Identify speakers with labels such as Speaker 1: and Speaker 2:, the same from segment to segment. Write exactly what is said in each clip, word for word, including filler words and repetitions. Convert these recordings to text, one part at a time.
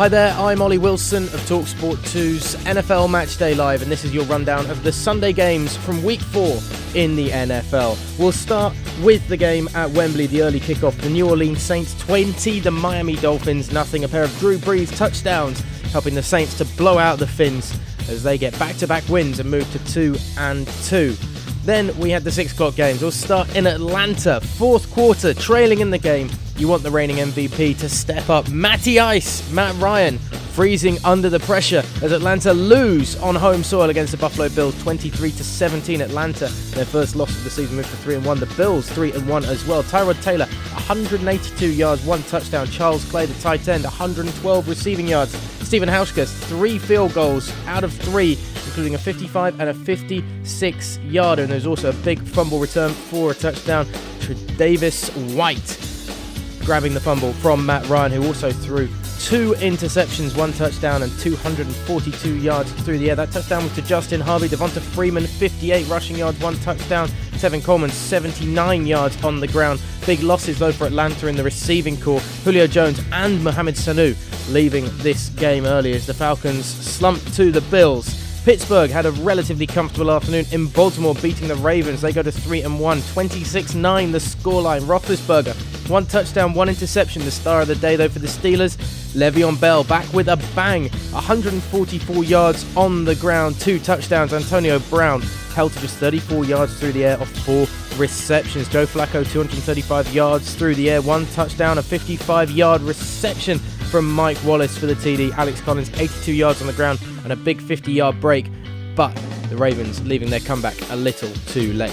Speaker 1: Hi there, I'm Ollie Wilson of TalkSport two's N F L Matchday Live, and this is your rundown of the Sunday games from Week four in the N F L. We'll start with the game at Wembley, the early kickoff. The New Orleans Saints twenty, the Miami Dolphins nothing. A pair of Drew Brees touchdowns helping the Saints to blow out the Fins as they get back-to-back wins and move to two and two. Then we had the six o'clock games. We'll start in Atlanta, fourth quarter, trailing in the game. You want the reigning M V P to step up. Matty Ice, Matt Ryan, freezing under the pressure as Atlanta lose on home soil against the Buffalo Bills, twenty-three to seventeen. Atlanta, their first loss of the season, moved to three and one. The Bills, three and one as well. Tyrod Taylor, one hundred eighty-two yards, one touchdown. Charles Clay, the tight end, one hundred twelve receiving yards. Stephen Hauschka, three field goals out of three, including a fifty-five and a fifty-six yarder. And there's also a big fumble return for a touchdown. Tre'Davious White grabbing the fumble from Matt Ryan, who also threw two interceptions, one touchdown and two hundred forty-two yards through the air. That touchdown was to Justin Harvey. Devonta Freeman, fifty-eight rushing yards, one touchdown. Tevin Coleman, seventy-nine yards on the ground. Big losses though for Atlanta in the receiving corps. Julio Jones and Mohamed Sanu leaving this game early as the Falcons slumped to the Bills. Pittsburgh had a relatively comfortable afternoon in Baltimore, beating the Ravens. They go to three and one, twenty-six nine the scoreline. Roethlisberger, one touchdown, one interception. The star of the day though for the Steelers, Le'Veon Bell, back with a bang, one hundred forty-four yards on the ground, two touchdowns. Antonio Brown held to just thirty-four yards through the air off four receptions. Joe Flacco, two hundred thirty-five yards through the air, one touchdown, a fifty-five yard reception from Mike Wallace for the T D. Alex Collins, eighty-two yards on the ground and a big fifty yard break, but the Ravens leaving their comeback a little too late.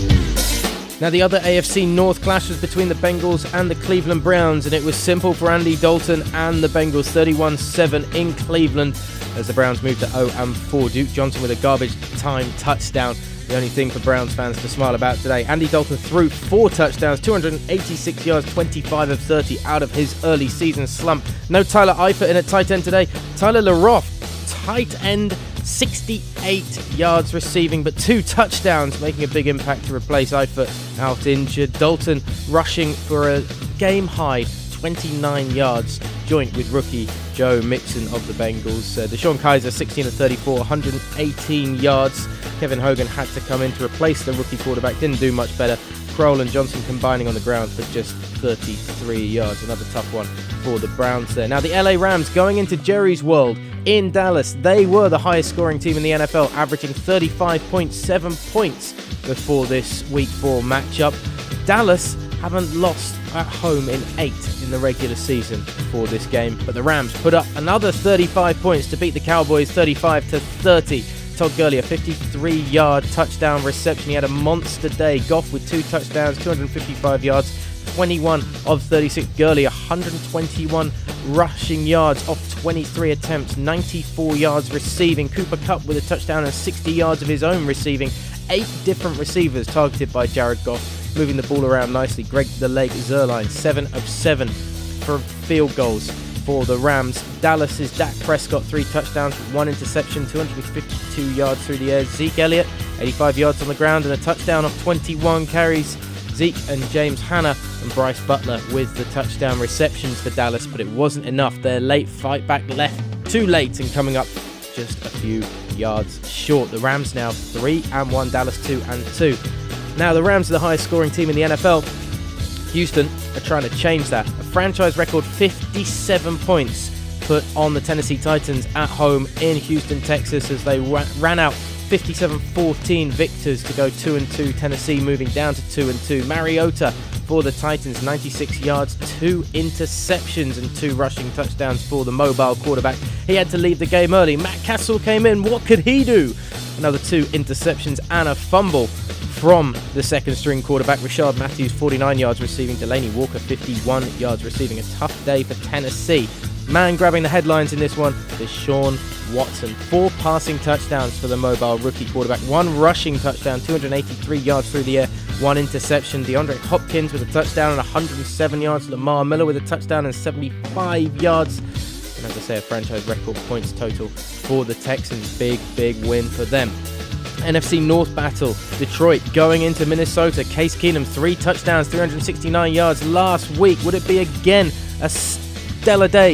Speaker 1: Now the other A F C North clash was between the Bengals and the Cleveland Browns, and it was simple for Andy Dalton and the Bengals, thirty-one seven in Cleveland as the Browns moved to oh and four. Duke Johnson with a garbage time touchdown. The only thing for Browns fans to smile about today. Andy Dalton threw four touchdowns, two hundred eighty-six yards, twenty-five of thirty out of his early season slump. No Tyler Eifert in at tight end today. Tyler Leroff, tight end, sixty-eight yards receiving, but two touchdowns, making a big impact to replace Eifert out injured. Dalton rushing for a game-high twenty-nine yards, joint with rookie Joe Mixon of the Bengals. Uh, DeShone Kizer, sixteen of thirty-four, one hundred eighteen yards. Kevin Hogan had to come in to replace the rookie quarterback, didn't do much better. Kroll and Johnson combining on the ground for just thirty-three yards. Another tough one for the Browns there. Now the L A Rams going into Jerry's World in Dallas. They were the highest scoring team in the N F L, averaging thirty-five point seven points before this week four matchup. Dallas haven't lost at home in eight in the regular season for this game, but the Rams put up another thirty-five points to beat the Cowboys thirty-five to thirty. Todd Gurley, a fifty-three yard touchdown reception. He had a monster day. Goff with two touchdowns, two hundred fifty-five yards, twenty-one of thirty-six. Gurley, one hundred twenty-one rushing yards off twenty-three attempts, ninety-four yards receiving. Cooper Kupp with a touchdown and sixty yards of his own receiving. Eight different receivers targeted by Jared Goff, moving the ball around nicely. Greg the Leg Zuerlein, seven of seven for field goals for the Rams. Dallas's Dak Prescott, three touchdowns, one interception, two hundred fifty-two yards through the air. Zeke Elliott, eighty-five yards on the ground and a touchdown off twenty-one carries. Zeke and James Hanna and Bryce Butler with the touchdown receptions for Dallas, but it wasn't enough. Their late fight back left too late and coming up just a few yards short. The Rams now three and one, Dallas two and two. Now the Rams are the highest scoring team in the N F L. Houston are trying to change that. A franchise record fifty-seven points put on the Tennessee Titans at home in Houston, Texas, as they ran out fifty-seven fourteen victors to go two and two. Tennessee moving down to two and two. Mariota for the Titans, ninety-six yards, two interceptions and two rushing touchdowns for the mobile quarterback. He had to leave the game early. Matt Castle came in. What could he do? Another two interceptions and a fumble from the second string quarterback. Rashard Matthews, forty-nine yards receiving. Delanie Walker, fifty-one yards receiving. A tough day for Tennessee. Man grabbing the headlines in this one is Deshaun Watson. Four passing touchdowns for the mobile rookie quarterback. One rushing touchdown, two hundred eighty-three yards through the air. One interception. DeAndre Hopkins with a touchdown and one hundred seven yards. Lamar Miller with a touchdown and seventy-five yards. And as I say, a franchise record points total for the Texans. Big, big win for them. N F C North battle. Detroit going into Minnesota. Case Keenum, three touchdowns, three hundred sixty-nine yards last week. Would it be again a stellar day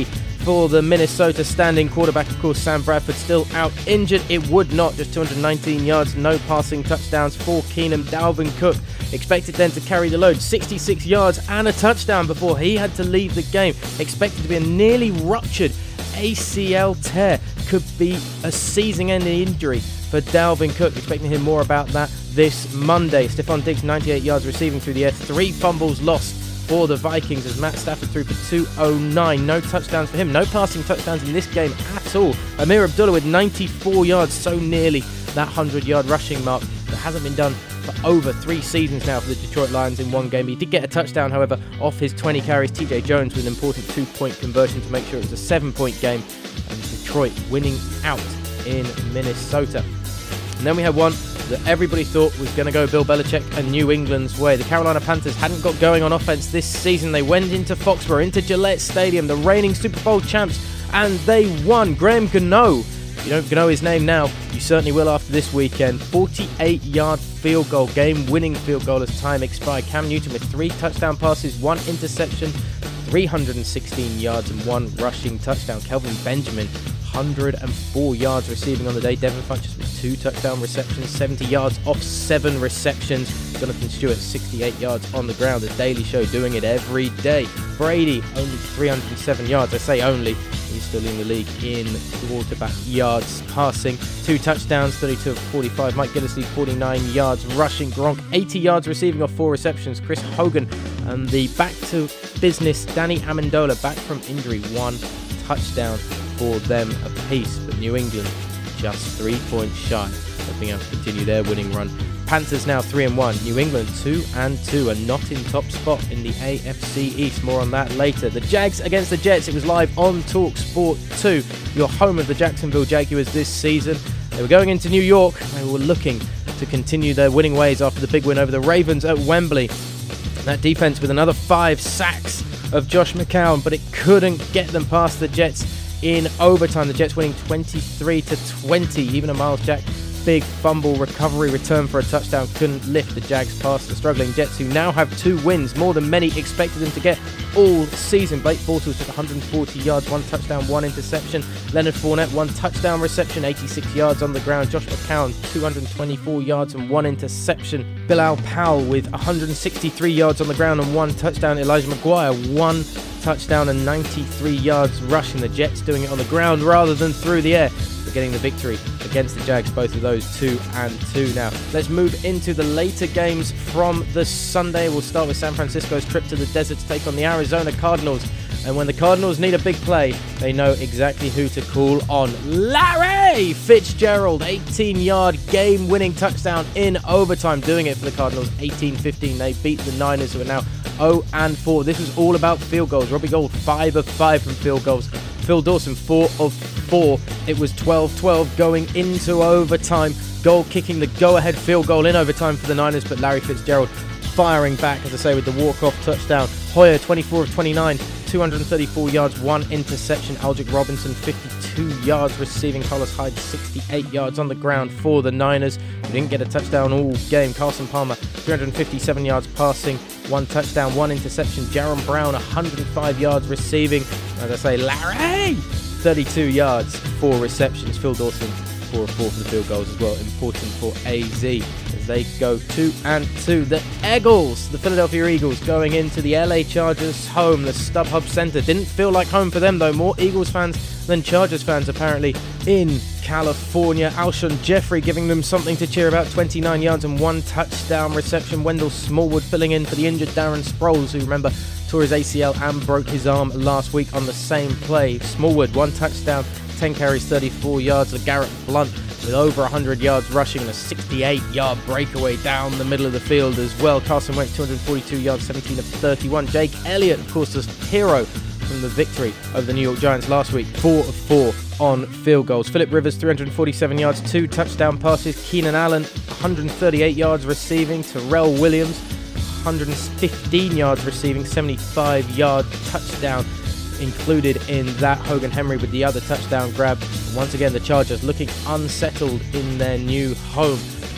Speaker 1: for the Minnesota standing quarterback. Of course, Sam Bradford still out injured. It would not, just two hundred nineteen yards, no passing touchdowns for Keenum. Dalvin Cook expected then to carry the load, sixty-six yards and a touchdown before he had to leave the game. Expected to be a nearly ruptured A C L tear. Could be a season-ending injury for Dalvin Cook. Expecting to hear more about that this Monday. Stephon Diggs, ninety-eight yards receiving through the air. Three fumbles lost for the Vikings as Matt Stafford threw for two oh nine. No touchdowns for him. No passing touchdowns in this game at all. Amir Abdullah with ninety-four yards, so nearly that hundred-yard rushing mark that hasn't been done for over three seasons now for the Detroit Lions in one game. He did get a touchdown, however, off his twenty carries. T J Jones with an important two-point conversion to make sure it was a seven-point game. And Detroit winning out in Minnesota. And then we had one that everybody thought was going to go Bill Belichick and New England's way. The Carolina Panthers hadn't got going on offense this season. They went into Foxborough, into Gillette Stadium, the reigning Super Bowl champs, and they won. Graham Gano, if you don't know his name now, you certainly will after this weekend. forty-eight-yard field goal, game-winning field goal as time expired. Cam Newton with three touchdown passes, one interception, three hundred sixteen yards and one rushing touchdown. Kelvin Benjamin, one hundred four yards receiving on the day. Devin Funchess with two touchdown receptions, seventy yards off seven receptions. Jonathan Stewart, sixty-eight yards on the ground. The Daily Show doing it every day. Brady, only three hundred seven yards. I say only, he's still in the league in quarterback yards passing. Two touchdowns, thirty-two of forty-five. Mike Gillislee, forty-nine yards rushing. Gronk, eighty yards receiving off four receptions. Chris Hogan and the back to business Danny Amendola back from injury, one touchdown for them apiece. But New England just three points shy of being able to continue their winning run. Panthers now three and one. New England two and two, and not in top spot in the A F C East. More on that later. The Jags against the Jets. It was live on Talk Sport two, your home of the Jacksonville Jaguars this season. They were going into New York. They were looking to continue their winning ways after the big win over the Ravens at Wembley. That defense with another five sacks of Josh McCown, but it couldn't get them past the Jets in overtime. The Jets winning twenty-three to twenty. Even a Miles Jack big fumble recovery return for a touchdown couldn't lift the Jags past the struggling Jets, who now have two wins, more than many expected them to get all season. Blake Bortles took one hundred forty yards, one touchdown, one interception. Leonard Fournette, one touchdown reception, eighty-six yards on the ground. Josh McCown, two hundred twenty-four yards and one interception. Bilal Powell with one hundred sixty-three yards on the ground and one touchdown. Elijah McGuire, one touchdown and ninety-three yards rushing. The Jets doing it on the ground rather than through the air, but getting the victory against the Jags, both of those two and two. Now let's move into the later games from the Sunday. We'll start with San Francisco's trip to the desert to take on the Arizona Cardinals. And when the Cardinals need a big play, they know exactly who to call on. Larry Fitzgerald, eighteen-yard game-winning touchdown in overtime, doing it for the Cardinals. eighteen fifteen, they beat the Niners, who are now oh and four. This was all about field goals. Robbie Gould, five of five from field goals. Phil Dawson, four of four. It was twelve twelve going into overtime. Gould kicking the go-ahead field goal in overtime for the Niners, but Larry Fitzgerald firing back, as I say, with the walk-off touchdown. Hoyer, twenty-four of twenty-nine, two hundred thirty-four yards, one interception. Aldrick Robinson, fifty-two yards receiving. Carlos Hyde, sixty-eight yards on the ground for the Niners, who didn't get a touchdown all game. Carson Palmer, three hundred fifty-seven yards passing, one touchdown, one interception. Jaron Brown, one hundred five yards receiving. As I say, Larry, thirty-two yards, four receptions. Phil Dawson, four of four for the field goals as well. Important for A Z as they go two and two. The Eagles, the Philadelphia Eagles, going into the L A Chargers home, the StubHub Center. Didn't feel like home for them though. More Eagles fans than Chargers fans apparently in California. Alshon Jeffrey giving them something to cheer about. twenty-nine yards and one touchdown reception. Wendell Smallwood filling in for the injured Darren Sproles, who, remember, tore his A C L and broke his arm last week on the same play. Smallwood, one touchdown, ten carries, thirty-four yards. LeGarrette Blount with over one hundred yards rushing and a sixty-eight-yard breakaway down the middle of the field as well. Carson Wentz, two hundred forty-two yards, seventeen of thirty-one. Jake Elliott, of course, the hero from the victory over the New York Giants last week, four of four on field goals. Phillip Rivers, three hundred forty-seven yards, two touchdown passes. Keenan Allen, one hundred thirty-eight yards receiving. Terrell Williams, one hundred fifteen yards receiving, seventy-five yard touchdown included in that. Hogan Henry with the other touchdown grab. Once again, the Chargers looking unsettled in their new home.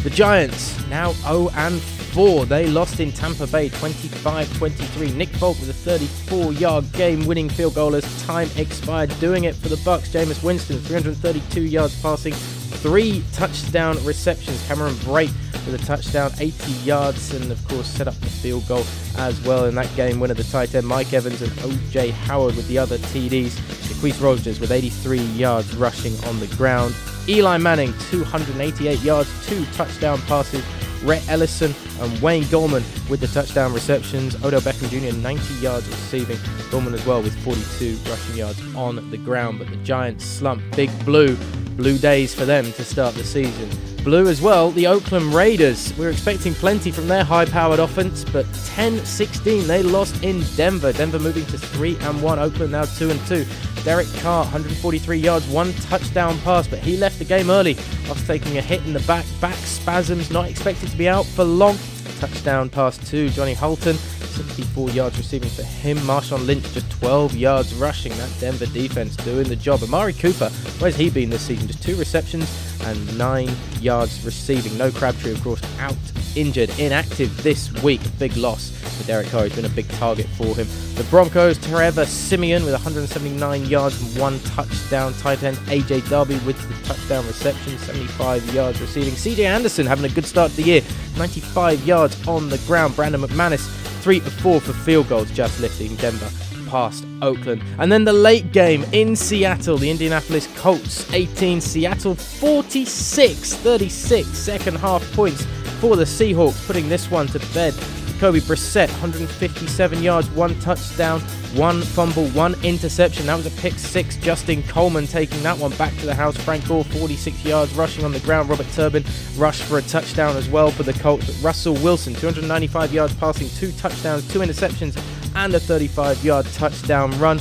Speaker 1: The Giants now oh and four. They lost in Tampa Bay twenty-five twenty-three. Nick Folk with a thirty-four-yard game-winning field goal as time expired. Doing it for the Bucs, Jameis Winston, three hundred thirty-two yards passing, three touchdown receptions. Cameron Brate with a touchdown, eighty yards, and of course set up the field goal as well in that game winner. The tight end Mike Evans and O J Howard with the other T Ds. Jaquise Rogers with eighty-three yards rushing on the ground. Eli Manning, two hundred eighty-eight yards, two touchdown passes. Rhett Ellison and Wayne Gallman with the touchdown receptions. Odell Beckham Junior, ninety yards receiving. Gallman as well with forty-two rushing yards on the ground. But the Giants slump. Big Blue. Blue days for them to start the season. Blue as well, the Oakland Raiders. We were expecting plenty from their high-powered offense, but ten sixteen they lost in Denver. Denver moving to three and one. Oakland now two and two. Derek Carr, one hundred forty-three yards, one touchdown pass, but he left the game early after taking a hit in the back. Back spasms, not expected to be out for long. Touchdown pass to Johnny Holton, sixty-four yards receiving for him. Marshawn Lynch just twelve yards rushing. That Denver defense doing the job. Amari Cooper, where's he been this season? Just two receptions and nine yards receiving. No Crabtree, of course, out injured, inactive this week. Big loss for Derek Carr. He's been a big target for him. The Broncos, Trevor Siemian with one hundred seventy-nine yards and one touchdown. Tight end A J Darby with the touchdown reception, seventy-five yards receiving. C J Anderson having a good start to the year, ninety-five yards on the ground. Brandon McManus, three of four for field goals, just lifting Denver past Oakland. And then the late game in Seattle, the Indianapolis Colts eighteen, Seattle forty-six thirty-six. Second half points for the Seahawks, putting this one to bed. Jacoby Brissett, one hundred fifty-seven yards, one touchdown, one fumble, one interception. That was a pick six. Justin Coleman taking that one back to the house. Frank Gore, forty-six yards rushing on the ground. Robert Turbin rushed for a touchdown as well for the Colts. But Russell Wilson, two hundred ninety-five yards passing, two touchdowns, two interceptions, and a thirty-five-yard touchdown run.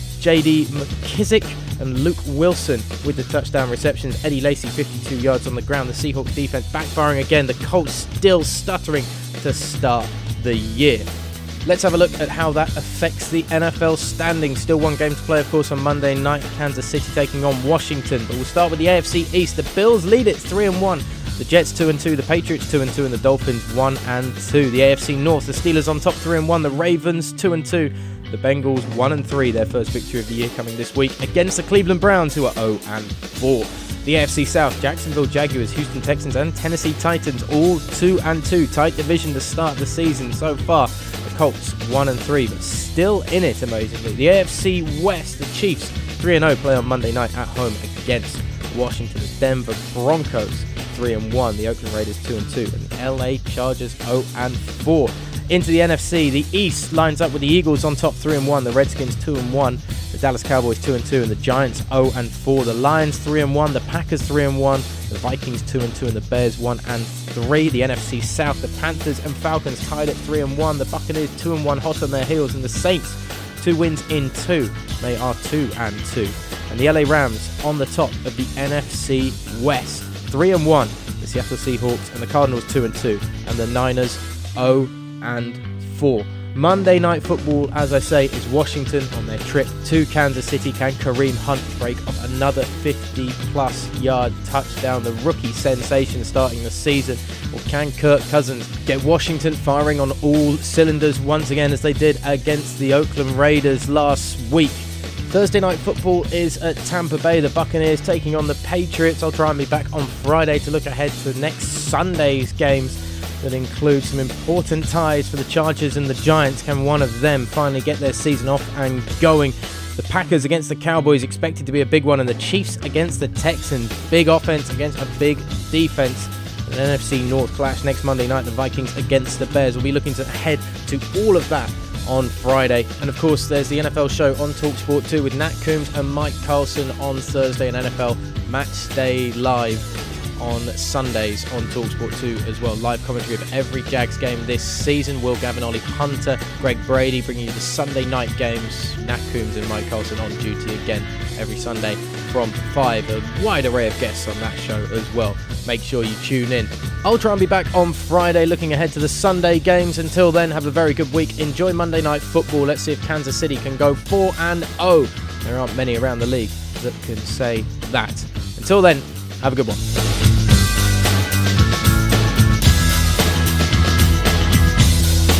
Speaker 1: J D McKissick and Luke Wilson with the touchdown receptions. Eddie Lacy, fifty-two yards on the ground. The Seahawks defense backfiring again. The Colts still stuttering to start the year. Let's have a look at how that affects the N F L standings. Still one game to play, of course, on Monday night. Kansas City taking on Washington. But we'll start with the A F C East. The Bills lead it three and one. The Jets two and two, the Patriots two and two, and the Dolphins one and two. The A F C North, the Steelers on top three and one, the Ravens two and two, the Bengals one and three, their first victory of the year coming this week against the Cleveland Browns, who are oh and four. The A F C South, Jacksonville Jaguars, Houston Texans, and Tennessee Titans all two and two. Tight division to start the season so far. The Colts one and three, but still in it amazingly. The A F C West, the Chiefs three and oh, play on Monday night at home against Washington. The Denver Broncos three and one, the Oakland Raiders two and two, and the L A Chargers oh and four. Into the N F C, the East lines up with the Eagles on top three and one, the Redskins two and one, the Dallas Cowboys two and two, and the Giants oh and four. The Lions three and one, the Packers three and one, the Vikings two and two, and the Bears one and three. The N F C South, the Panthers and Falcons tied at three and one, the Buccaneers two and one, hot on their heels, and the Saints two wins in two. They are two and two. And the L A Rams on the top of the N F C West, three and one. The Seattle Seahawks and the Cardinals two and two, and the Niners oh and four. Monday Night Football, as I say, is Washington on their trip to Kansas City. Can Kareem Hunt break off another fifty-plus yard touchdown, the rookie sensation starting the season? Or can Kirk Cousins get Washington firing on all cylinders once again, as they did against the Oakland Raiders last week? Thursday Night Football is at Tampa Bay. The Buccaneers taking on the Patriots. I'll try and be back on Friday to look ahead to next Sunday's games that include some important ties for the Chargers and the Giants. Can one of them finally get their season off and going? The Packers against the Cowboys expected to be a big one, and the Chiefs against the Texans. Big offense against a big defense. An N F C North clash next Monday night. The Vikings against the Bears. We'll be looking to head to all of that on Friday. And of course, there's the N F L show on TalkSport two with Nat Coombs and Mike Carlson on Thursday, and N F L Match Day Live on Sundays on TalkSport two as well. Live commentary of every Jags game this season. Will Gavin, Ollie Hunter, Greg Brady bringing you the Sunday night games. Nat Coombs and Mike Carlson on duty again every Sunday from five. A wide array of guests on that show as well. Make sure you tune in. I'll try and be back on Friday looking ahead to the Sunday games. Until then, have a very good week. Enjoy Monday Night Football. Let's see if Kansas City can go four and oh. There aren't many around the league that can say that. Until then, have a good one.